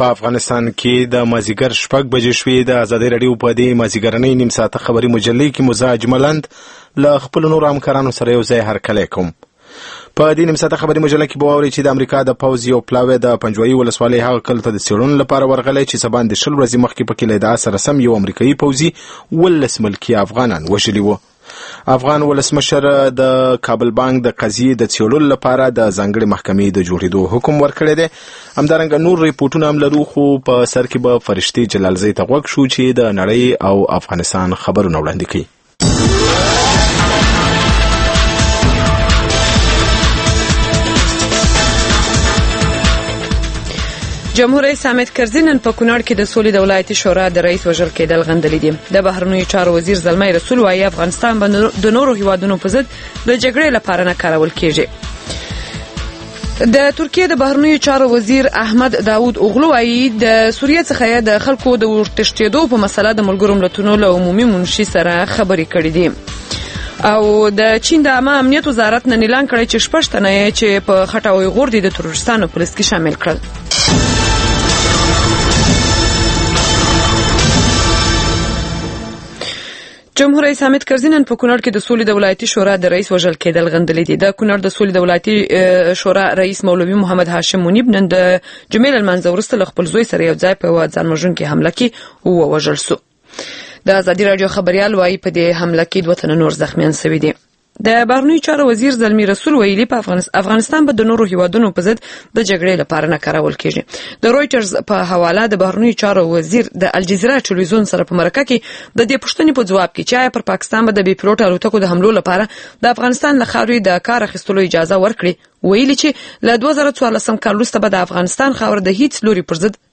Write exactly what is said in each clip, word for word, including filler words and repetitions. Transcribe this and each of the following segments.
په افغانستان کې د مازیګر شپږ بجې شوې. د ازادي راډیو په دې مازیګرنۍ نیم ساعته خبري مجلې کې موزه اجملند له خپل نور همکارانو سره یو ځای هرکلی کوم. په دې نیم ساعته خبري مجله کې به واورئ چې د امریکا د پوځ یو پلاوی د پنجوایي ولسوالۍ هغه کلي ته د څېړنو لپاره ورغلی چې سبا د شل ورځې مخکې پکې له ادعا سره سم یو امریکایي پوځي ولس ملکي افغانان وژلي وو. افغان ولسمشر د کابل بانک د قضیې د څېړلو لپاره د ځانګړې محکمې د جوړېدو حکم ورکړی دی. همدارنګه نور ریپورټونه هم لرو، خو په سر کې به فرشتې جلالزۍ ته غوږ شو چې د نړۍ او افغانستان خبرونه وړاندې کوي. جمهور رئیس حامد کرزي نن په کونړ کې د سولې د ولایتي شورا د رئیس وژل کېدل غندلي دي. د بهرنیو چارو وزیر زلمي رسول وايي افغانستان باندې د نورو هیوادونو په ضد د جګړې لپاره نه کارول کېږي. د ترکیه د بهرنیو چارو وزیر احمد داوود اوغلو وايي د سوریه څخه د خلکو د ورتښتېدو په مسله د ملګرو ملتونو له عمومي منشي سره خبرې کړې دي. او د چین د عامه امنیت وزارت نن اعلان کړی چې شپږ تنه چې په خټه او غور دي د تروریستانو په لیست کې شامل کړل. جمهور رئیس حامد کرزي نن په کونړ کې د سولې د ولایتي شورا د رئیس وژل کېدل غندلي دي. د کونړ د سولې د ولایتي شورا رئیس مولوي محمد هاشم منیب نن د جمعې لمانځه وروسته له خپل زوی سره یو ځای په ځان وژونکي حمله کې ووژل سو. د ازادي راډیو خبريال وايي په دې حمله کې دوه تنه نور زخمیان شوي دي. د بهرنیو چارو وزیر زلمي رسول ویلي په افغانستان به د نورو هیوادونو په ضد د جګړې لپاره نه کارول کېږي. د رويټرز په حواله د بهرنیو چارو وزیر د الجزیره ټلویزیون سره په مرکه کې د دې پوښتنې په جواب کې چې پر پاکستان به د بي پلوټ الوتکو د حملو لپاره د افغانستان له خاورې د کار اخیستلو اجازه ورکړي، ویلي چې له دوه زره څوارلسم کال وروسته به د افغانستان خاور د هیڅ لوري پر ضد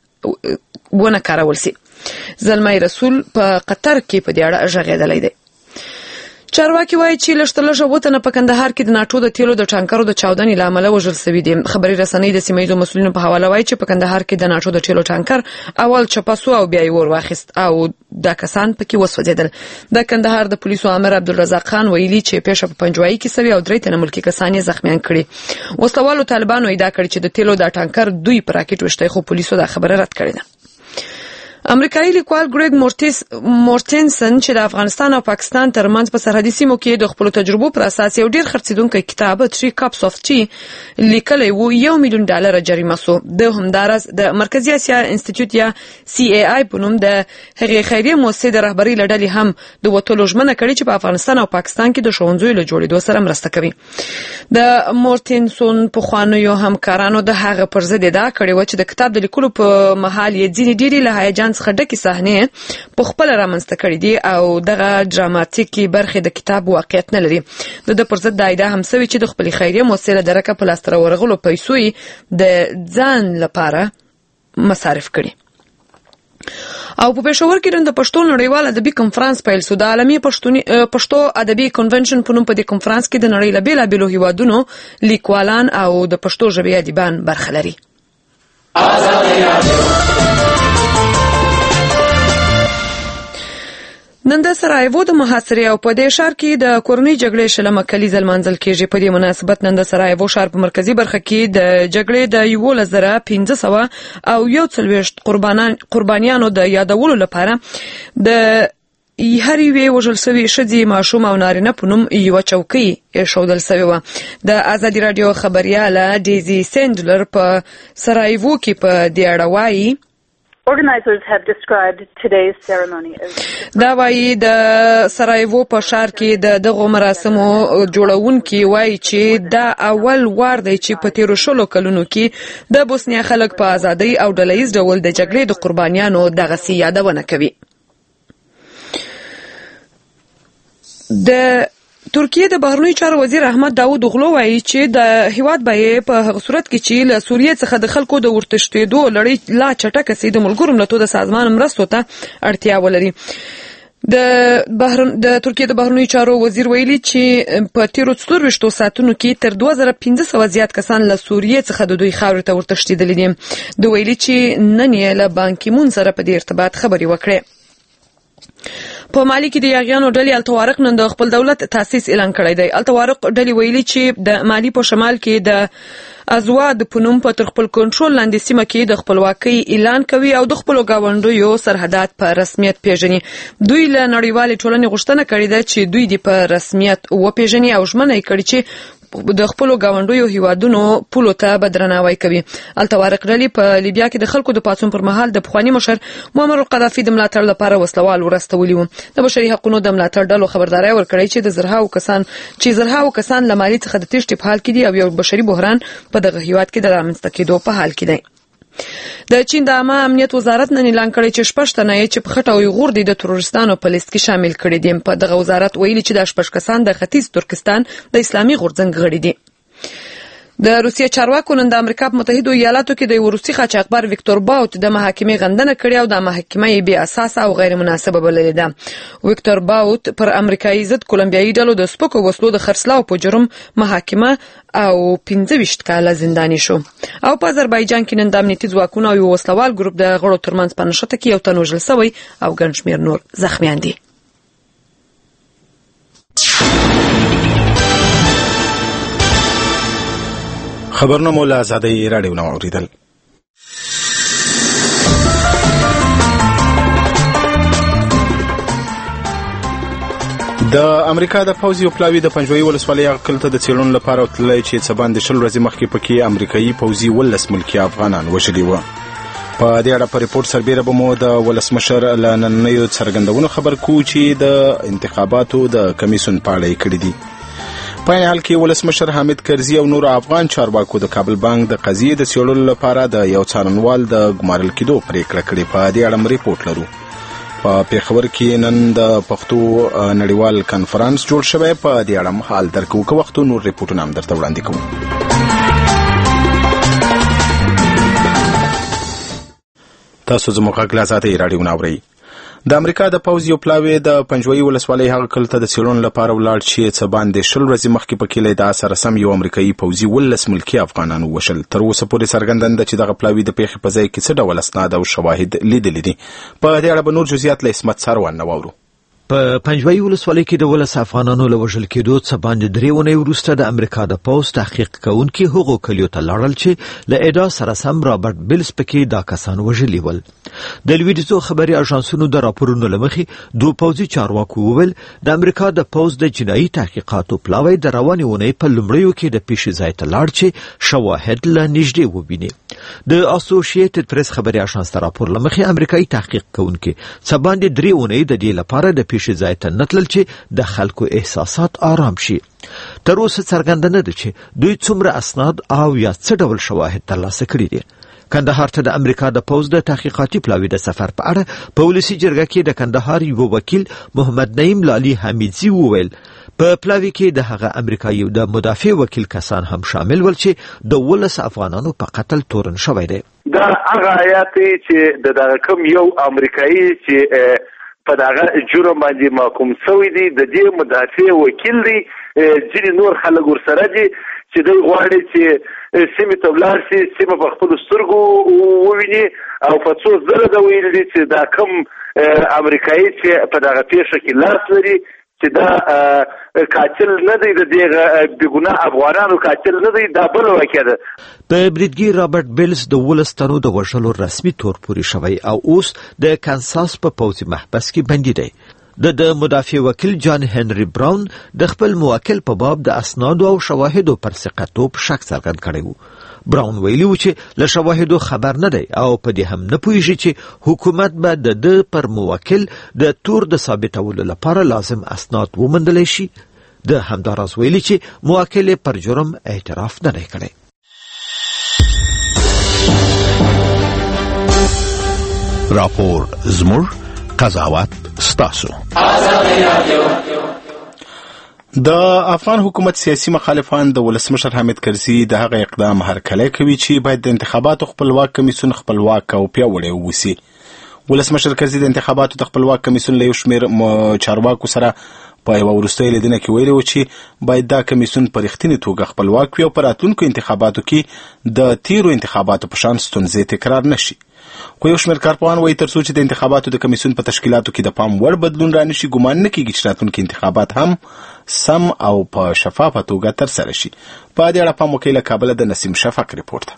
ونه کارول شي. زلمي رسول په قطر کې په دې اړه ژغېدلی دی. چارواکي وایي چې لږترلږه اووه تنه په کندهار کې د ناټو د تیلو د ټانکرو د چاودنې له امله وژل شوي دي. خبري رسنۍ د سیمه ییزو مسؤلینو په حواله وایي چې په کندهار کې د ناټو د تیلو ټانکر اول چپه سو او بیا یې ور واخیست او دا کسان پکې وسوځېدل. د کندهار د پولیسو امر عبدالرزاق خان ویلي چې پیښه په پنجوایي کې سوي او درې تنه ملکي کسان یې زخمیان کړي. وسلوالو طالبانو ادعا کړې چې د تیلو د ټانکر دوی په راکټ وشته، خو پولیسو دا خبره رد کړې ده. امریکایي لیکوال ګریګ مورټیس مورټنسن چې د افغانستان او پاکستان ترمنځ په سرحدي سیمو کې د خپل تجربو پر اساس یو ډیر خرڅیدونکی کتاب تری کپس اف ټي لیکلی وو، یو میلیون ډالر جریمه سو. د همدارس د مرکزی اسیا انسټیټیوټ یا سی ای آی په نوم د هغې خیریه مؤسسې د رهبرۍ لړلې هم د وټولو ژمنه کړې چې په افغانستان او پاکستان کې د ښوونځیو له جوړېدو سره مرسته کوي. د مورټنسن په خوانیو همکارانو د هغه پر ضد ادعا کړې و چې د کتاب د لیکلو په مهال یې ځینې ډېرې له هیجان څخه ډکې صحنې په خپل رامنځته کړې دي او دغه ډراماتیکي برخې د کتاب واقعیت نه لري. د د پر ضد دا ادعا هم شوې چې د خپلې خیریه مؤسسې له درکه په لاسته ورغلو پیسو یې د ځان لپاره مصارف کړي. او په پېښور کې نن د پښتو نړیوال ادبي کنفرانس پیل شو. د عالمي پښتو ادبي کنونشن په نوم په دې کنفرانس کې د نړۍ له بېلابېلو هیوادونو لیکوالان او د پښتو ژبې ادیبان برخه لري. نن د سرایوو د محاصرې او په دې ښار کې د کورنۍ جګړې شلمه کلیزه لمانځل کېږي. په دې مناسبت نن د سرایوو ښار په مرکزي برخه کې د جګړې د یولس زره پنځه سوه او یو څلوېښت قربانیانو د یادولو لپاره د هر یوې وژل شوي ښځې، ماشوم او نارینه په نوم یوه چوکۍ ایښودل شوې وه. د ازادي راډیو خبریاله ډیزي سینډلر په سرایوو کې په دې اړه وایي Organizers have described today's ceremony as دا وایي د سرایوو په ښار کې د دغو مراسمو جوړونکي وایي چې دا اول وار دی چې په تیرو شلو کلونو کې د بوسنیا خلک په ازادۍ او ډلهییز ډول د جګړې د قربانیانو دغسې یادونه کوي. د ترکیه د بهرنیو چارو وزیر احمد داوود اوغلو وایي چې د هیواد به په هغه صورت کې چې له سوریې څخه د خلکو د ورتښتېدو لړۍ لا چټکه سي د ملګرو ملتونو د سازمان مرستو ته اړتیا ولري. د بهرن د ترکیه د بهرنیو چارو وزیر ویلي چې په تیرو څلورویشتو ساعتونو کې تر دوه زره پنځه سوه زیات کسان له سوریې څخه د دوی خاورې ته ورتښتېدلي دي. د ویلي چې نن یې له بان کی مون سره په دې ارتباط خبرې وکړې. په مالی کې د یاغیانو ډلې التوارق نن د خپل دولت تاسیس اعلان کړی دی. التوارق ډلې ویلي چې د مالی په شمال کې د ازواد په نوم په تر خپل کنټرول لاندې سیمه کې د خپلواکۍ اعلان کوي او د خپل گاونډیو سرحدات په رسمیت پیژني. دوی له نړیوالې ټولنې غوښتنه کړې ده چې دوی د په رسمیت وپیژني او ژمنه یې کړې چې د خپل گاونډیو هیوادونو پولو ته بدرناوی کوي. التوارق ډلې په لیبیا کې د خلکو د پاڅون پر مهال د پخوانی مشر معمر القذافي د ملاتړ لپاره وسلوال ورستولي وو. د بشري حقوقو د ملاتړ ډلو خبرداري ورکړې چې د زرهاو کسان چې زرهاو کسان له مالی څخه د تېښتې په حال کې دي او یو بشري بحران په دغه هیواد کې د رامنځته کېدو په حال کې دی. د چین د عامه امنیت وزارت نن اعلان کړی چې شپږ تنه چې په خټه ویغور دي د تروریستانو په لیست کې شامل کړي دي. په دغه وزارت ویلي چې د شپږ کسان د ختیځ ترکستان د اسلامي غورځنګ غړي دي. د روسیې چارواکو نن د امریکا په متحده ایالاتو کې د روسي قاچاقبر ویکتور باوت د محاکمې غندنه کړې او د محاکمه یې بې اساسه او غیر مناسبه بللې ده. ویکتور باوت پر امریکایي ضد کولمبیایي ډلو د سپکو وسلو د خرڅلاو په جرم محاکمه او پنځه ویشت کاله زنداني شو. او په آذربایجان کې نن د امنیتي ځواکونو او یو وسلوال ګروپ د غړو ترمنځ په نښته کې یو تن وژل شوی او ګڼ شمېر نور زخمیان دي. خبرونه مو له آزادۍ راډیو نه واورېدل. د امریکا د پوځ یو پلاوي د پنجوایي ولسوالۍ هغه کلي ته د څېړنو لپاره وتللی چې څه باندې شل ورځې مخکې پکې امریکایي پوځي ولس ملکي افغانان وژلي وه. په دې اړه په ریپورټ سربیره به مو د ولسمشر له نننیو څرګندونو خبر کوو چې د انتخاباتو د کمیسیون په اړه یې کړي دي. په این حال کې ولسمشر حامد کرزي او نور افغان چارواکو د کابل بانک د قضیې د څېړلو لپاره د یو څارنوال د ګمارل کېدو پریکړه کړې. په دې اړه ریپورټ لرو. په پیښور کې نن د پښتو نړیوال کنفرانس جوړ شوی. په دې اړه حال درکو که وخت نور ریپورټونه هم درته وړاندې کوو. تاسو زموږ غږ له آزادۍ راډیو نه اورئ. د امریکا د پوځ یو پلاوی د پنجوایي ولسوالۍ هغه کلي ته د څېړنو لپاره ولاړ چې څه باندې شل ورځې مخکې پکې له ادعا سره سم یو امریکایي پوځي ولس ملکي افغانان ووژل. تر اوسه پورې څرګنده ده چې دغه پلاوي د پیښې په ځای کې څه ډول اسناد او شواهد لیدلي دي. په دې اړه به نور جزئیات له عصمت سروان نه واورو. په پنجوایي ولسوالۍ کې د ولس افغانانو له وژل کېدو څه باندې درې اونۍ وروسته د امریکا د پوځ تحقیق کوونکي هغو کلیو ته لاړل چې له ادعا سره سم رابرټ بیلز پکې دا کسان وژلي ول. د لویدیځو خبري اژانسونو د راپورونو له مخې دوه پوځي چارواکو وویل د امریکا د پوځ د جنایي تحقیقاتو پلاوی د روانې اونۍ په لومړیو کې د پیښې ځای ته لاړ چې شواهد له نږدې وویني. د اسوسییټډ پریس خبري اژانس د راپور له مخې امریکایي تحقیق کوونکي څه باندې درې اونۍ د دې لپاره د پیښې ځای ته نتلل چې د خلکو احساسات آرام شي. تر اوسه څرګنده نه ده چې دوی څومره اسناد او یا څه ډول شواهد ترلاسه کړي دي. کندهار ته د امریکا د پوځ د تحقیقاتي پلاوي د سفر په اړه په ولسي جرګه کې د کندهار یو وکیل محمد نعیم لالي حمیدزي وویل په پلاوي کې د هغه امریکایي د مدافع وکیل کسان هم شامل ول چې د ولس افغانانو په قتل تورن شوی دی. دا هغه آیات چې د دغه کوم یو امریکایي چې په دغه جرم باندې محکوم شوی دی د دې مدافع وکیل دی. ځینې نور خلک ورسره دي چې دوی غواړي چې سیمې ته ولاړ شي، سیمه په خپلو سترګو وویني او په څو ځله ده ویلي دي چې دا کوم امریکایي چې په دغه پیښه کې لاس لري چې دا قاتل نه دی، د دې بېګناه افغانانو قاتل نه دی، دا بله واقعه ده. په بریدګي رابرټ بیلز د ولس تنو د وژلو رسمي تور پورې شوی او اوس د کانساس په پوځي محبس کې بندي دی. د د مدافع وکیل جان هنري براون د خپل موکل په باب د اسنادو او شواهدو پر ثقتوب شک څرګند کړی و. براون ویلي و چې له شواهدو خبر نه دی او په دې هم نه پوهیږي چې حکومت به د ده پر موکل د تور د ثابتولو لپاره لازم اسناد وموندلی شي. د همداراز ویلي چې موکل پر جرم اعتراف نه دی کړی. راپور زموږ قضاوت ستاسو. د افغان حکومت سیاسي مخالفان د ولسمشر حامد کرزي د هغه اقدام هرکلی کوي چې باید د انتخاباتو خپلواک کمیسیون خپلواک او پیاوړی ووسی. ولسمشر کرزي د انتخاباتو د خپلواک کمیسیون له یو شمېر چارواکو سره په یوه وروستۍ لیدنه کې ویلي و چې باید دا کمیسیون په رښتینې توګه خپلواک وي او په راتلونکو انتخاباتو کې د تیرو انتخاباتو په شان ستونزې تکرار نشي. خو یو شمېر کارپوهان وایي تر څو چې د انتخاباتو د کمیسیون په تشکیلاتو کې د پام وړ بدلون رانشي ګمان نه کېږي چې راتلونکي انتخابات هم سم او په شفافه توګه ترسره شي. په دې اړه پام وکړئ. له کابله د نسیم شفق ریپورت.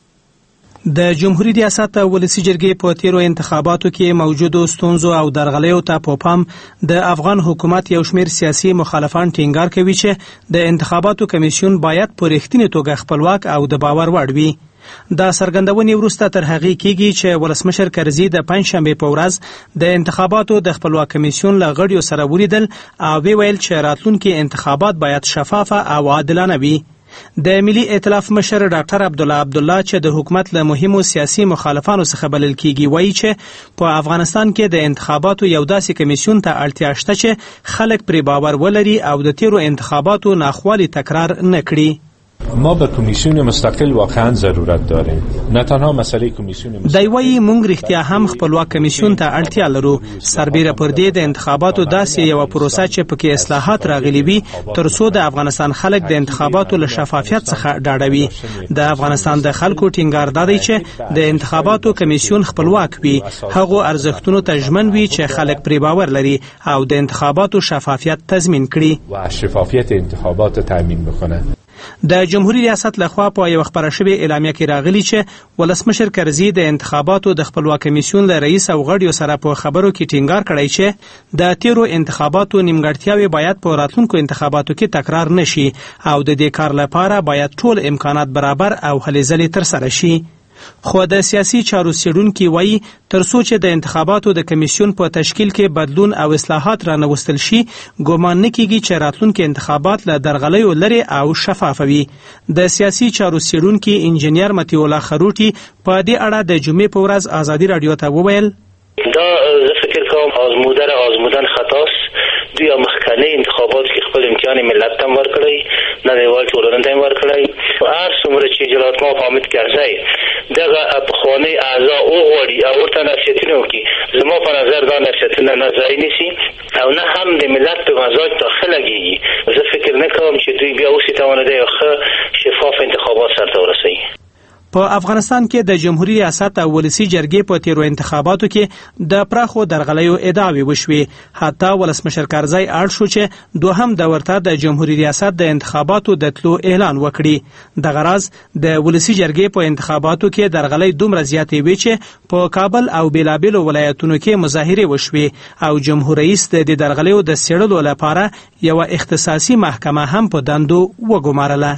د جمهوریت ریاست ولسی جرګې په تیرو انتخاباتو کې موجودو ستونزو او درغلیو ته په پام د افغان حکومت یو شمېر سیاسي مخالفان ټینګار کوي چې د انتخاباتو کمیسیون باید په رښتینې توګه خپلواک او د باور وړ وي. دا څرګندونې وروسته تر هغې کېږي چې ولسمشر کرزي د پنجشنبې په ورځ د انتخاباتو د خپلواک کمیسیون له غړیو سره ولیدل او ویل چې راتلونکي انتخابات باید شفافه او عادلانه وي. د ملي ائتلاف مشر ډاکټر عبدالله عبدالله چې د حکومت له مهمو سیاسي مخالفانو څخه بلل کیږي وایي چې په افغانستان کې د انتخاباتو یو داسې کمیسیون ته اړتیا شته چې خلک پرې باور ولري او د تیرو انتخاباتو ناخوالي تکرار نه کړي. ما به کمیسیون مستقل واقعا ضرورت داریم. نه تنها مسئله کمیسیون مستقل. دی وایي موږ رښتیا هم خپلواک کمیسیون ته اړتیا لرو. سربیره پر دې د انتخاباتو داسې یو پروسه چې پکې اصلاحات راغلي وي تر څو د افغانستان خلک د انتخاباتو له شفافیت څخه ډاډه وي. د افغانستان د خلکو ټینګار دی چې د انتخاباتو کمیسیون خپلواک وي، هغو ارزښتونو ته ژمن وي چې خلک پرې باور لري او د انتخاباتو شفافیت تضمین کړي و شفافیت انتخابات تضمین بکنه. د جمهوریت ریاست لخوا په یو خبره شوې اعلامیه کې راغلی چې ولسمشر کرزي د انتخاباتو د خپلواک کمیسیون له رئیس او غړیو سره په خبرو کې ټینګار کړی چې د تیرو انتخاباتو نیمګړتیاوې باید په راتلونکو انتخاباتو کې تکرار نشي او د دې کار لپاره باید ټول امکانات برابر او هلې ځلې ترسره شي. خو د سیاسي چارو څېړونکي وایي تر څو چې د انتخاباتو د کمیسیون په تشکیل کې بدلون او اصلاحات رانوستل شي ګومان نه کېږي چې راتلونکي انتخابات له درغلیو لرې او شفاف وي. د سیاسي چارو څېړونکي انجینیر مطیع الله خروټي په دې اړه د جمعې په ورځ ازادي راډیو ته وویل دا زه فکر کوم آزمودن آزمودن خطاست. دوی مخکنی انتخابات کې خپل امتحان ملت تم ورکړی، نړیوال ټولنې تم ورکړی. هر څومره چې جلات ما حامد کرزی دغه پخوانی اعضا وغواړي او ورته نصیحتونه وکړي، زما په نظر دا نصیحتونه نه ځای نیسي او نه هم د ملت په مزاج داخله کېږي. زه فکر نه کوم چې دوی بیا اوس توانیدای ښه شفاف انتخابات سرته ورسوي. په افغانستان کې د جمهوریت ریاست او ولسی جرګې په تیرو انتخاباتو کې د پراخو درغلیو ادعاوې وشوې. حتی ولسمشر کرزی اړ شو چې دوهم دور ته د جمهوریت ریاست د انتخاباتو د تلو اعلان وکړي. دغه راز د ولسی جرګې په انتخاباتو کې درغلۍ دومره زیاتې وې چې په کابل او بیلابیلو ولایتونو کې مظاهرې وشوې او جمهور رئیس د دې درغلیو د څېړلو لپاره یوه اختصاصي محکمه هم په دندو وګمارله.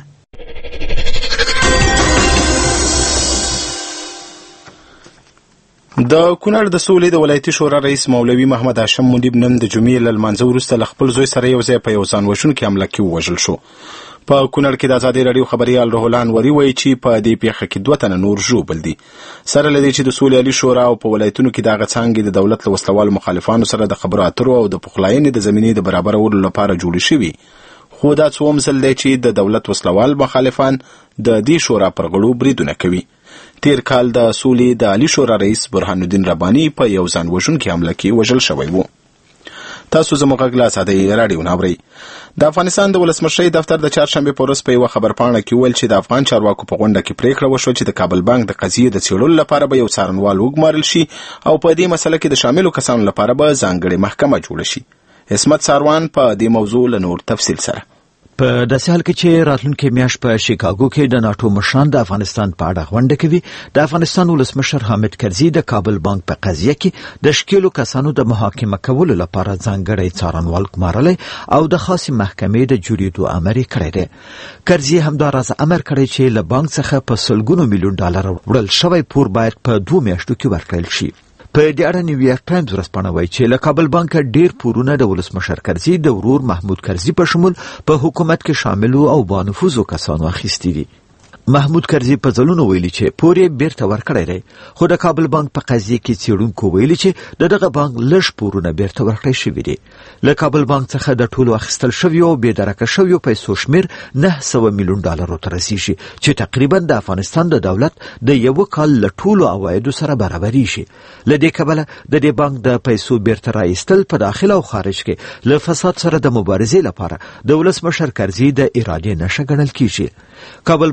د کونړ د سولې د ولایتي شورا رئیس مولوي محمد هاشم منیب نن د جمعې له لمانځه وروسته له خپل زوی سره یو ځای په یو ځان وژونکي حمله کې ووژل شو. په کونړ کې د ازادي راډیو خبريال روح الله انوري وایي چې په دې پیښه کې دوه تنه نور ژوبل دي. سره له دې چې د سولې عالي شورا او په ولایتونو کې دغه څانګې د دولت له وسلوالو مخالفانو سره د خبرو اترو او د پخلاینې د زمینې د برابرولو لپاره جوړې شوي، خو دا څوم ځل دی چې د دولت وسلوال مخالفان د دې شورا پر غړو بریدونه کوي. تیر کال د سولې د عالی شورا رئیس برهان الدین رباني په یو ځان وژونکي حمله کې وژل شوی و. تاسو زموږ غږ له ازادۍ راډیو نه اورئ. د افغانستان د ولسمشرۍ دفتر د چهارشنبې په ورځ په یوه خبرپاڼه کې وویل چې د افغان چارواکو په غونډه کې پریکړه وشوه چې د کابل بانک د قضیې د څېړلو لپاره به یو څارنوال وګمارل شي او په دې مسله کې د شاملو کسانو لپاره به ځانګړې محکمه جوړه شي. عصمت ساروان په دې موضوع له نور تفصیل سره. په داسې حال کې چې راتلونکي میاشت په شیکاګو کې د ناتو مشران د افغانستان په اړه غونډه کوي، د افغانستان ولسمشر حامد کرزي د کابل بانک په قضیه کې د شکیلو کسانو د محاکمه کولو لپاره ځانګړی څارنوال ګمارلی او د خاصې محکمې د جوړېدو امر یې کړی دی. کرزي همداراز امر کړی چې له بانک څخه په سلګونو میلیون ډالر وړل شوی پور باید په دوه میاشتو کې ورکړل شي. په دې اړه نیویارک ټایمز ورځپاڼه وایي چې له کابل بانک ډیر پورونه د ولسمشر کرزي د ورور محمود کرزي په شمول په حکومت کې شامل او با نفوذ کسانو اخیستي دي. محمود کرزي په ځلونو ویلي چې پور یې بیرته ورکړی دی، خو د کابل بانک په قضیه کې څېړونکو ویلي چې د دغه بانک لږ پورونه بیرته ورکړی شوي دي. له کابل بانک څخه د ټولو اخیستل شویو او بې درکه شویو پیسو شمېر نه سوه میلیون ډالرو ته رسیږي چې تقریبا د افغانستان د دولت د یو کال له ټولو عوایدو سره برابریږي. له دې کبله د دې بانک د پیسو بیرته راایستل په داخل او خارج کې له فساد سره د مبارزې لپاره د ولسمشر کرزي د ارادې نښه ګڼل کیږي. کابل بانک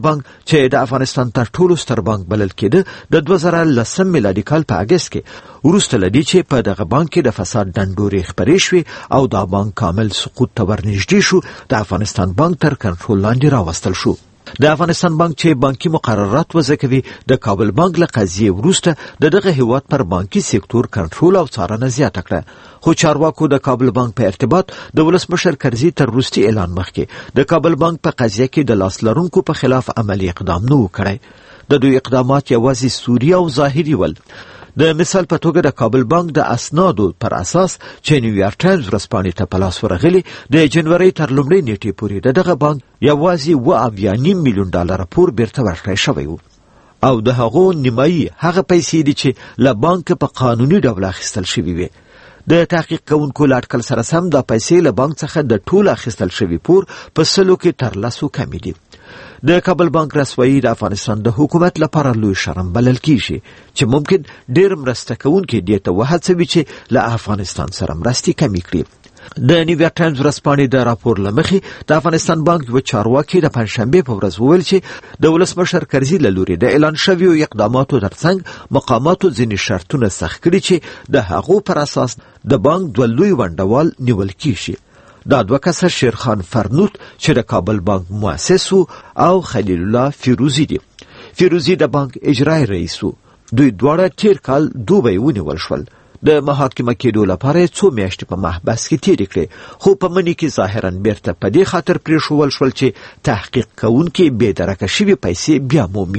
چې د افغانستان تر ټولو ستر بانک بلل کېده د دوه زره لسم میلادي کال په اگست کې وروسته له دې چې په دغه بانک کې د فساد ډنډورې خپرې شوې او دا بانک کامل سقوط ته ورنږدې شو، د افغانستان بانک تر کنټرول لاندې راوستل شو. د افغانستان بانک چې بانکي مقررات وضع کوي د کابل بانک له قضیې وروسته د دغه هیواد پر بانکي سکتور کنټرول او څارنه زیاته کړه، خو چارواکو د کابل بانک په ارتباط د ولسمشر کرزي تر وروستي اعلان مخکې د کابل بانک په قضیه کې د لاس لرونکو په خلاف عملی اقدام نه و کړی. د دوی اقدامات یوازې سوري او ظاهري ول. د مثال په توګه د کابل بانک د اسنادو پر اساس چې نیویارک ټایمز ورځپاڼې ته په لاس ورغلي د جنوري تر لومړۍ نیټې پورې د دغه بانک یوازې اوه اویا نیم میلیون ډالر پور بیرته ورکړی شوی و او د هغو نیمایي هغه پیسې دي چې له بانک په قانوني ډول اخیستل شوي وي. د تحقیق کوونکو له اټکل سره سم دا پیسې له بانک څخه د ټول اخیستل شوي پور په سلو کې تر لسو کمې دي. د کابل بانک رسوایی د افغانستان د حکومت لپاره لوی شرم بلل کیږي چې ممکن ډېر مرسته کوونکي دې ته وهڅوي چې له افغانستان سره مرستې کمې کړي. د نیویارک ټایمز ورځپاڼې د راپور له مخې د افغانستان بانک یو چارواکي د پنځشنبې په ورځ وویل چې د ولسمشر کرزي له لوري د اعلان شویو اقداماتو ترڅنګ مقاماتو ځینې شرطونه سخت کړي چې د هغو پر اساس د بانک دوه لوی ونډوال نیول کیږي. دا دوه کسه شیرخان فرنوت چې د کابل بانک مؤسس او خلیل الله فیروزی دی. فیروزی د بانک اجرایی رئیس و. دوی دواړه تیر کال دوبۍ ونیول شول. د محاکمه کېدو لپاره څو میاشتې په محبس کې تیرې کړې، خو په مني کې ظاهرا بیرته په دې خاطر پرېښول شول چې تحقیق کوونکي بې درکه شوي پیسې بیا مومي.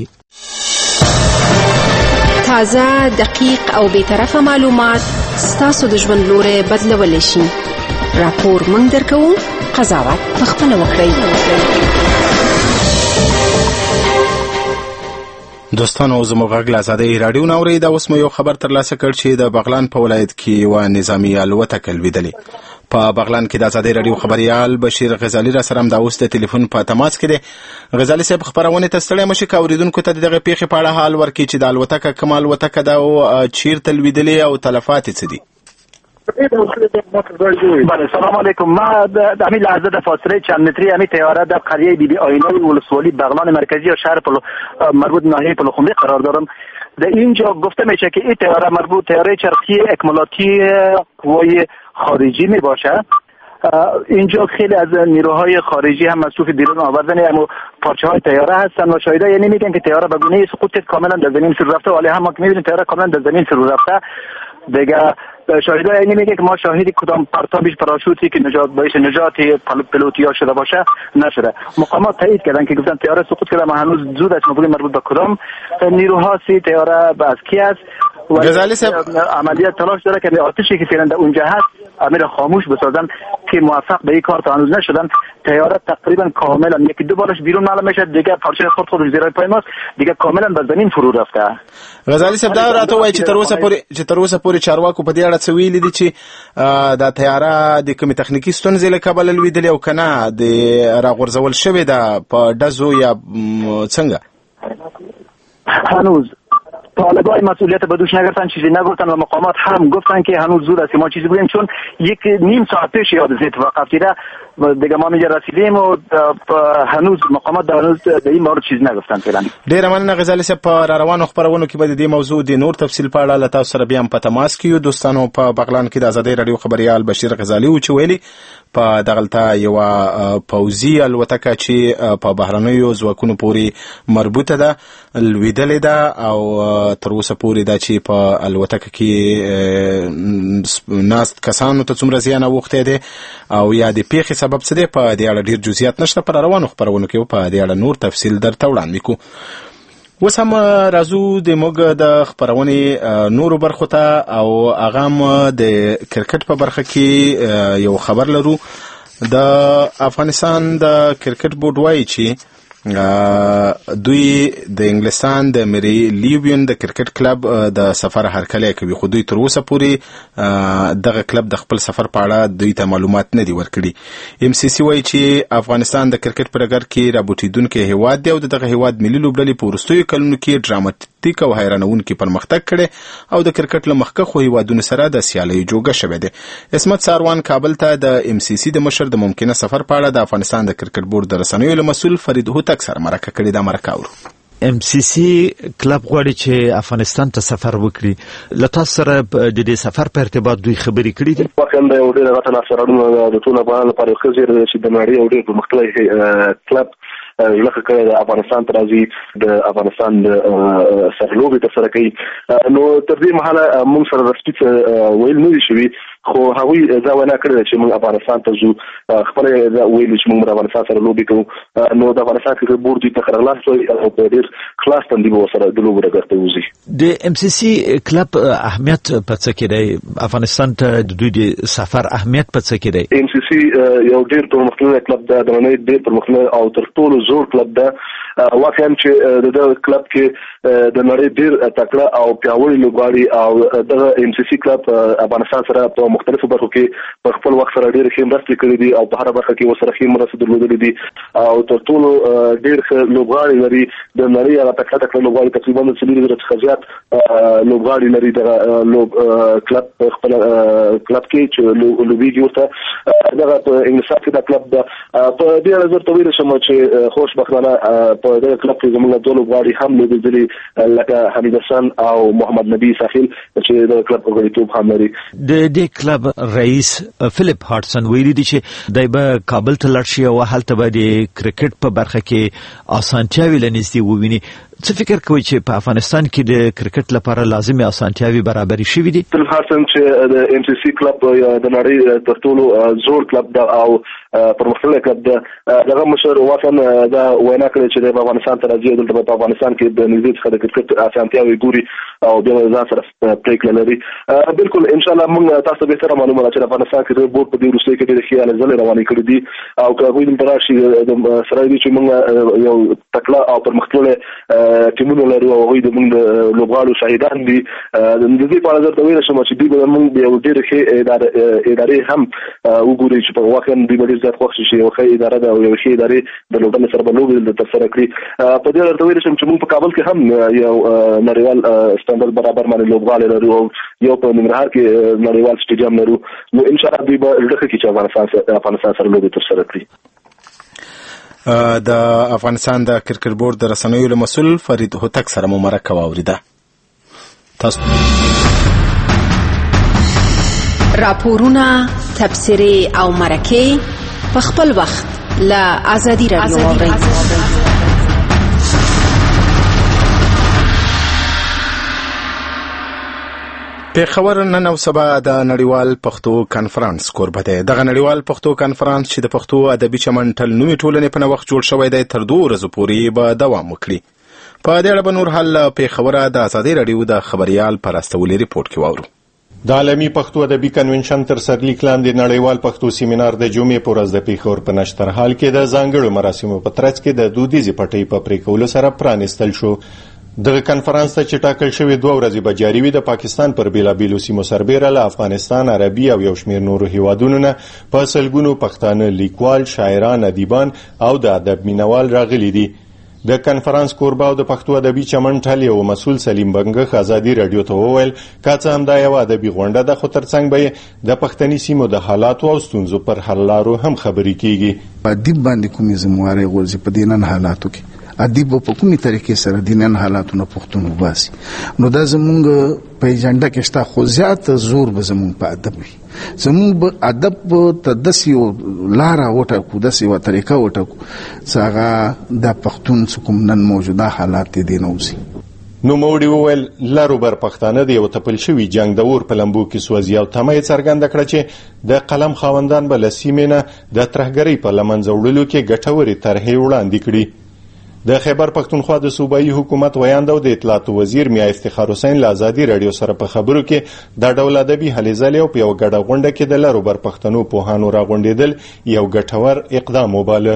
تازه، دقیق او بیطرفه معلومات ستاسو د ژوند لوری بدلولی شي. راپور موږ درکوو، قضاوت پخپله وکړئ. دوستانو زموږ غږ له ازادۍ راډیو نه اورئ. دا اوس مو یو خبر ترلاسه کړ چې د بغلان په ولایت کې یوه نظامي الوتکه لوېدلې. په بغلان کې د ازادۍ راډیو خبریال بشیر غزالي را سره همدا اوس د ټلیفون په تماس کې دی. غزالي صاحب، خپرونې ته ستړی مه شئ، که اورېدونکو ته د دغې پیښې په اړه حال ورکړي چې د الوتکه کومه الوتکه ده او چیرته لوېدلې او تلفات یې څه دي؟ بله، سلام علیکم. ما در همین لحظه در فاصله چند متری همین طیاره در قریه بی بی آینه ولسوالی بغلان مرکزی یا شهر پلو مربوط ناحیه پلوخونده قرار دارم. در اینجا گفته میشه که این طیاره مربوط طیاره چرخی اکمالاتی قوای خارجی می باشه. اینجا خیلی از نیروهای خارجی هم مصروف بیرون آوردن اما پارچه های طیاره هستن و شاهدای یعنی میگن که طیاره به گونه سقوط کاملا در زمین فرو رفته، ولی هم ما که میبینیم طیاره کاملا در زمین فرو رفته. دیگه شاهدای اینی میگه که ما شاهدی کدام پرتابش پاراشوتی که نجات باعث نجات پیلوتیا شده باشه نشده. مقامات تایید کردن که گفتن طیاره سقوط کرده، ما هنوز زود است مبینیم مربوط به کدام نیروها سی طیاره از کی است. غزالی صاحب، عملیات تلاش داره که آتشی که فعلا در اونجا هست امیر خاموش بسازن که موفق به این کار تا هنوز نشدن. طیاره تقریبا کاملا یکی دو بارش بیرون معلوم میشه، دیگه پارچه خرد خودش زیر پای ماست، دیگه کاملا به زمین فرو رفته. غزالی صاحب، دا راته وایي چې تر اوسه پورې چې تر اوسه پورې چارواکو په دې اړه څه ویلي دي چې دا طیاره د کومې تخنیکي ستونزې له کبله لوېدلې او که نه د راغورځول شوې ده په ډزو یا څنګه؟ هنوز طالبای مسئولیت به دوش نگرفتن، چیزی نگفتن و مقامات هم گفتن که هنوز زود است ما چیزی بگیم، چون یک نیم ساعت پیش یاد از اتفاق افتاده دیگه ما میگه رسیدیم و هنوز مقامات در هنوز به این مورد چیز نگفتن فعلا. ډیره مننه غزالی صاحب. په را روانو خبرونو کې به د دې موضوع د نور تفصیل په اړه له تاسو سره بیا هم په تماس کې یو. دوستانو، په بغلان کې د ازادۍ راډیو خبریال بشیر غزالی و چې ویلي په دغلته یوه پوځي الوتکه چې په بهرنیو ځواکونو پورې مربوطه ده لوېدلې ده او تر اوسه پورې دا چې په الوتکه کې ناست کسانو ته څومره زیان اوښتی دی او یا د پیښې سبب څه دی، په دې اړه ډېر جزئیات نشته. په روانو خپرونو کې په دې اړه نور تفصیل درته وړاندې کوو. اوس هم راځو د موږ د خپرونې نورو برخو ته او هغه هم د کرکټ په برخه کې یو خبر لرو. د افغانستان د کرکټ بورډ وایي چې دوی د انګلستان د مری لیوبین د کرکټ کلب د سفر هرکلی کوي، خو دوی تر اوسه پورې دغه کلب د خپل سفر په اړه دوی ته معلومات نه دي ورکړي. ام سی سی وایي چې افغانستان د کرکټ په ډګر کې رابوټېدونکی هیواد دی او دغه هیواد ملي لوبډلې په وروستیو کلونو کې ډراماتیک فانتاستیک او حیرانونکي پرمختګ کړي او د کرکټ له مخکښو هیوادونو سره د سیالۍ جوګه شوې ده. عصمت ساروان کابل ته د ام سی سی د مشر د ممکنه سفر په اړه د افغانستان د کرکټ بورډ د رسنیو له مسؤل فرید هوتک سره مرکه کړې ده. مرکه اورو. ام سی سی کلب غواړي چې افغانستان ته سفر وکړي. له تاسو سره د دې سفر په ارتباط دوی خبرې کړې دي؟ واقعا د یو ډېر غټ ناصرانو د ټول افغان لپاره یو ښه زیر دی چې د نړۍ یو ډېر پرمختللی کلب لکه کړی د افغانستان ته راځي د افغانستان د سرلوبې ترسره کوي. نو تر دې مهاله موږ سره رسمي څه ویل نه دي شوي، خو هغوی دا وینا کړې ده چې موږ افغانستان ته ځو. خپله یې دا ویلي چې موږ د افغانستان سره لوبې کوو. نو د افغانستان کرکټ بورډ دوی ته راغلاس وایي او په ډېر خلاص تندي به ورسره د لوبو ډګر ته وځي. د ام سی سی کلب اهمیت په څه کې دی؟ افغانستان ته د دوی د سفر اهمیت په څه کې دی؟ ام سی سی یو ډېر پرمختللی کلب ده، د نړۍ ډېر پرمختللی او تر ټولو زوړ کلب ده. واقعا چې د دغه کلب کې د نړۍ ډېر تکړه او پیاوړي لوبغاړي او دغه ام سی سی کلب افغانستان سره په مختلفو برخو کې په خپل وخت سره ډېرې ښې مرستې کړې دي او په هره برخه کې ورسره ښې مرستې درلودلې دي او تر ټولو ډېر ښه لوبغاړي لري. د نړۍ هغه تکړه تکړه لوبغاړي تقریبا د څلورو زرو څخه زیات لوبغاړي لري دغه لوب کلب په خپل کلب کې چې لوبېږي ورته. دغه په انګلیسان کې دا کلب ده. په دې اړه زه ورته ویلی شم چې خوشبختانه په دغه کلب کې زموږ ټول لوبغاړي هم لوبېدلي لکه حمید حسن او محمد نبی ساحل چې د کلب غړیتوب هم لري. د دې کلب رئیس فلیپ هارټسن ویلي دي چې دای به کابل ته لاړ شي او هلته به د کرکټ په برخه کې اسانتیاوې له نږدې وویني. څه فکر کوئ چې په افغانستان کې د کرکټ لپاره لازمي اسانتیاوې برابرې شوي دي؟ فلیپ هارټسن چې د ام سی سی کلب د نړۍ تر ټولو زوړ کلب ده او پرمختللی کلب ده، دغه مشر واقعا دا وینا کړې چې د افغانستان ته راځي او دلته په افغانستان کې د نږدې څخه د کرکټ اسانتیاوې ګوري او بیا ځان سره پرېکړه لري. بالکل انشاءالله موږ تاسو ته بهتره معلومه ده چې افغانستان کې د بورډ په دې وروستیو کې ډېرې ښې هلې ځلې روانې کړي دي او که هغوی دلته راشي سره دي چې موږ یو تکړه او پرمختللی ټیمونه لرو او هغوی د موږ د لوبغاړو شاهدان دي. د دې په اړه زه درته ویلی شم چې دوی به موږ یو ډېرې ښې ادارې هم وګوري چې په واقعا دوی به ډېر زیات خوښ شي چې یو ښه اداره ده او یو ښې ادارې د لوبډلې سره به لوبې ترسره کړي. په دې اړه درته ویلی شم چې موږ په کابل کې هم یو نړیوال سټنډرډ برابر باندې لوبغاړي لرو او یو په ننګرهار کې نړیوال سټیډیم لرو. نو انشاءالله دوی به ډېر ښه کړي چې افغانستان افغانستان سره لوبې ترسره کړي. د افغانستان د کرکټ بورډ د رسنیو له مسؤل فرید هوتک سره مو مرکه واوریده. تاسو راپورونه، تبصرې او مرکې په خپل وخت له ازادي راډیو واورئ. پیښور نن او سبا د نړیوال پښتو کانفرنس کوربه دی. دغه نړیوال پښتو کانفرنس چې د پښتو ادبي چمن ټلنوي ټولنې په نوښت جوړ شوی دی تر دوه ورځو پورې به دوام وکړي. په دې اړه به نور حال پیښوره د ازادي راډیو د خبريال پر استولي ریپورت کې واورو. د عالمي پښتو ادبي کنونشن تر سرلیک لاندې نړیوال پښتو سیمینار د جمعې په ورځ د پیښور په نشتر حال کې د ځانګړو مراسمو په ترڅ کې د دودیزې پټۍ په پرېکولو سره پرانیستل شو. دغه کنفرانس ته چې ټاکل شوی دوه ورځې به جاري وي د پاکستان پر بیلابیلو سیمو سربیره له افغانستان، عربي او یو شمېر نورو هیوادونو نه په سلګونو پښتانه لیکوال، شاعران، ادیبان او د ادب مینوال راغلي دي. د کنفرانس کوربه او د پښتو ادبي چمن ټل یو مسؤل سلیم بنګخ ازادي رادیو ته وویل کاڅه هم دا یو ادبي غونډه ده خو ترڅنګ به د پښتني سیمو د حالاتو او ستونزو پر حل لارو هم خبرې کیږي. ادب باندې کومې زموارې غورځي په دې نن حالاتو کې ادب په کومې طریقې سره د نن حالاتو نه پښتون وباسي. نو دا زمونږ په ایجنډا کې شته خو زیات زور به زمونږ په ادب وي. زمونږ به ادب ته داسې لاره وټاکو، داسې یوه طریقه وټاکو چې هغه د پښتون چې کوم نن موجوده حالات دې نه وځي. نوموړي وویل لارو بر پښتانه د یو تپل شوي جنگ د اور په لمبو کې سوځي او تمه یې څرګنده کړه چې د قلم خاوندان به له سیمې نه د ترهګرۍ په له منځه وړلو کې ګټورې طرحې وړاندې کړي. د خیبر پښتونخوا د صوبایي حکومت ویاند او د اطلاعات وزیر میا افتخار حسین له ازادي رادیو سره په خبرو کې د ډول ادبي هلې ځلې او په یو ګډه غونډه کې د لارو بر پښتنو پوهانو راغونډېدل یو ګټور اقدام وباله.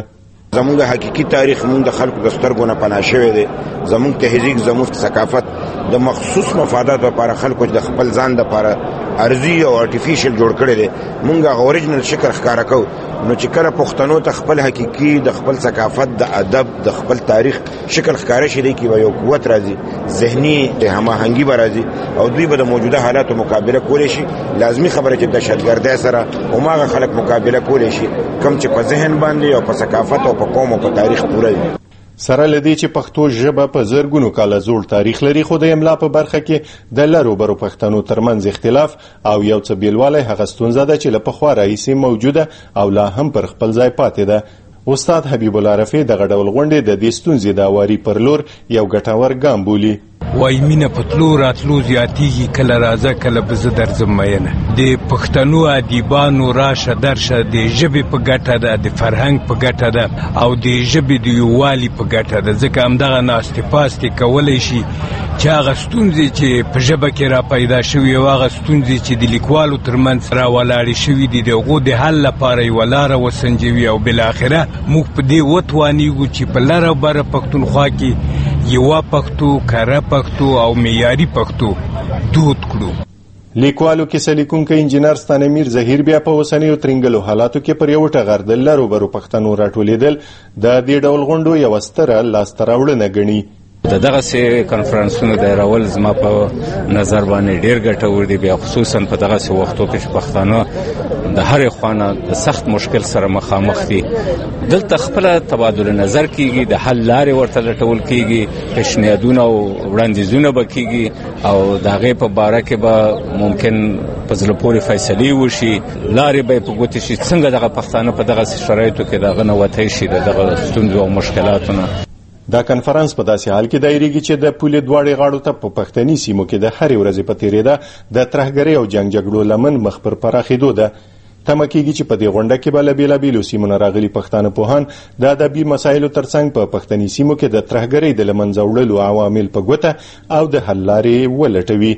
زمونږ حقيقي تاریخ مونږ د خلکو د سترګو نه پناه شوی دی. زمونږ تهذیب، زمونږ ثقافت د مخصوص مفادات لپاره خلکو د خپل ځان لپاره ارزي او ارتفیشل جوړ کړی دی. مونږ هغه اوریجنل شکل ښکارا کوو. نو چې کله پښتنو ته خپل حقيقي د خپل ثقافت، د ادب، د خپل تاریخ شکل ښکارا شي دی کې یو قوت راځي، ذهني هماهنګي به راځي او دوی به د موجوده حالاتو مقابله کولی شي. لازمي خبره چې دهشتګردۍ سره هماغه خلک مقابله کولی شي کوم چې په ذهن باندې او په ثقافت او په قوم او په تاریخ پوره وي. سره لدی چې پښتو ژبه په زرګونو کاله زوړ تاریخ لري، خو د املا په برخه کې د لرو برو پښتنو ترمنځ اختلاف او یو څه بیلوالی هغه ستونزه ده چې له پخوا راهیسې موجوده او لا هم پر خپل ځای پاتې ده. استاد حبیب الله رفیع دغه ډول غونډې د دې ستونزې د اواري پر لور یو ګټور ګام بولي. وای مینه په تلو راتلو زیاتیږي، کله راځه کله به زه درځم مینه. د پښتنو ادیبانو راشه درشه د ژبې په ګټه ده، د فرهنګ په ګټه ده او د ژبې د یووالي په ګټه ده. ځکه همدغه ناستې پاستې کولی شي چې هغه ستونزې چې په ژبه کې را پیدا شوي او هغه ستونزې چې د لیکوالو ترمنځ را ولاړې شوي دي د هغو د حل لپاره یوه لاره وسنجوي او بالاخره موږ په دې وتوانیږو چې په لره بره پښتونخوا کې یوه پښتو، کره پښتو او معیاري پښتو دود کړو. لیکوالو کې سلیکونکي انجینر ستانمیر زهیر بیا په اوسنیو ترنګلو حالاتو کې پر یو ټغر د لرو برو پښتنو راټولېدل د دې ډول غونډو یو ستره لاسته راوړنه ګڼي. د دغه سي کنفرانسونو د راول زما په نظر باندې ډیر ګټور دي، بیا خصوصا په دغه سي وختو کې چې پښتانه د هر خوانه د سخت مشکل سره مخامخ دي. دلته خپل تبادل نظر کیږي، د حل لارې ورته لټول کیږي، پیشنهادونه او وړاندیزونه به کیږي او د هغې په باره کې به ممکن په زړه پورې فیصلې وشي، لارې به یې په ګوتې شي څنګه دغه پښتانه په دغه شرایطو کې د هغه نه وتی شي د دغه ستونزو او مشکلاتو نه. دا کنفرانس په داسې حال کې دایریږي چې د پولې دواړې غاړو ته په پښتني سیمو کې د هرې ورځې په تېرېده د ترهګرۍ او جنګ جګړو لمن مخ پر پراخېدو ده. تمه کېږي چې په دې غونډه کې به له بېلابېلو سیمو نه راغلي پښتانه پوهان د ادبي مسایلو ترڅنګ په پښتني سیمو کې د ترهګرۍ د له منځه وړلو عوامل په ګوته او د حل لارې ولټوي.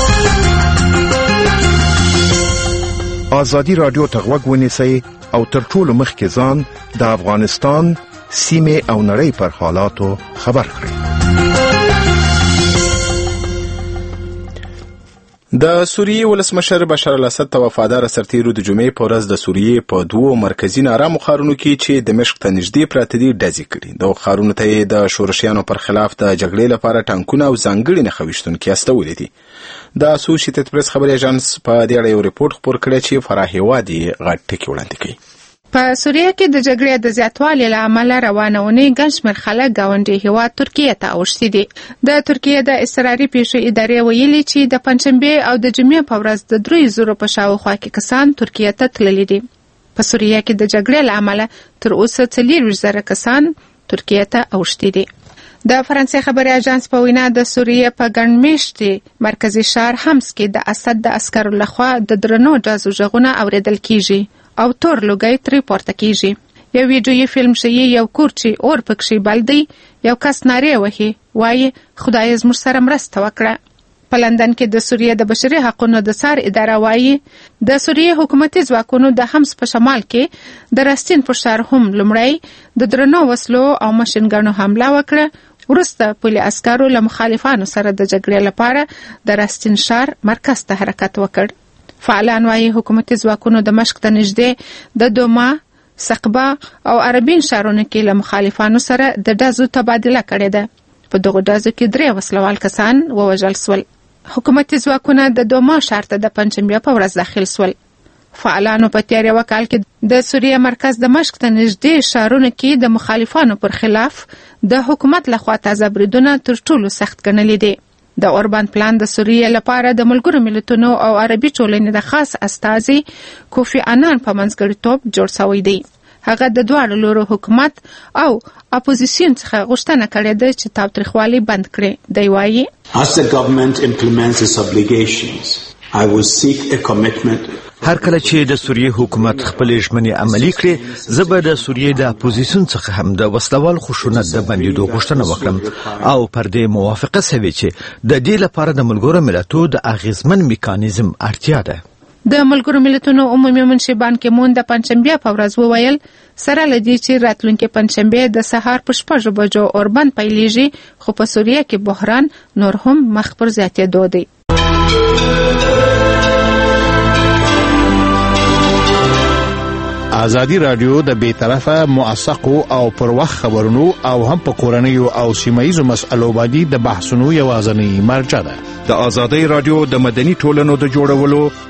ازادي راډیو ته غوږ ونیسئ او تر ټولو مخکې ځان د افغانستان سیمه او نړۍ پر حالاتو خبر کړئ. د سوریې ولسمشر بشار الاسد ته وفادار سرتیرو د جمعې په ورځ د سوریې په دوو مرکزي نارامو ښارونو کې چې دمشق ته نږدې پراته دي ډزې کړي. دغو ښارونو ته یې د شورشیانو پر خلاف د جګړې لپاره ټانکونه او ځانګړي نښه ویشتونکي استولي دي. د اسوسییټډ پریس خبري اژانس په دې اړه یو ریپورټ خپور کړی چې فرح هیواد یې غټ ټکي وړاندې کوي. په سوریه کې د جګړې د زیاتوالي له امله روانه اونۍ ګڼ شمېر خلک ګاونډي هیواد ترکیې ته اوښتي دي. د ترکیې د اضطراري پیښو ادارې ویلي چې د پنجشنبې او د جمعې په ورځ د دریو زرو په شاوخوا کې کسان ترکیې ته تللي دي. په سوریه کې د جګړې له امله تر اوسه څلوېښت زره کسان ترکیې ته اوښتي دي. د فرانسې خبري اژانس په وینا د سوریې په ګڼ میشتي مرکزي ښار حمص کې د اسد د عسکرو لخوا د درنو ډزو غږونه اوریدل کیږي او تور لوګي ترې پورته کیږي. یو ویډیویي فلم ښیي یو کور چې اور پکښې بل دی، یو کس نارې وهي، وایي خدای زموږ سره مرسته وکړه. په لندن کې د سوریې د بشري حقوقو د څار اداره وایي د سوریې حکومتي ځواکونو د حمص په شمال کې د راستین په ښار هم لومړی د درنو وسلو او ماشینګنو حمله وکړه. وروسته پولي عسکرو له مخالفانو سره د جګړې لپاره د راستین ښار مرکز ته حرکت وکړ. فعالان وایي حکومتي ځواکونو د مشق ته نږدې د دوما، سقبه او عربین ښارونو کې له مخالفانو سره د ډزو تبادله کړې ده. په دغو ډزو کې درې وسلوال کسان ووژل سول. حکومتي ځواکونه د دوما ښار ته د پنجشنبې په ورځ داخل سول. فعالانو په تیر یو کال کې د سوریې مرکز د مشق ته نږدې ښارونو کې د مخالفانو پر خلاف د حکومت لخوا تازه بریدونه تر ټولو سخت ګڼلي دي. د اوربان پلان د سوریې لپاره د ملګرو ملتونو او عربي ټولنې د خاص استازي کوفی انان په منځګړیتوب جوړ شوی دی. هغه د دواړو لورو حکومت او اپوزیسیون څخه غوښتنه کړې ده چې تاوتریخوالي بند کړي. دی وایي As the government implements its obligations, I will seek a commitment. هر کله چې د سوریې حکومت خپل ژمنې عملي کړي، زه به د سوریې د اپوزیسیون څخه هم د وسلوال خشونت د بندېدو غوښتنه وکړم او پر دې موافقه شوې چې د دې لپاره د ملګرو ملتونو د اغیزمن میکانیزم اړتیا ده. د ملګرو ملتونو عمومي منشي بان کی مون د پنځشنبه په ورځ وویل سره لدی چې راتلونکي پنځشنبه د سهار په شپږ بجو اوربند پیلېږي خو په سوریه کې بحران نور هم مخ پر زیاتېدو دی. ازادي رادیو د بیطرفه موثقو او پر وخت خبرونو او هم په کورنیو او سیمایي مسألو باندې د بحثونو یوازنی مرجع ده. د ازادي رادیو د مدني ټولنو د جوړولو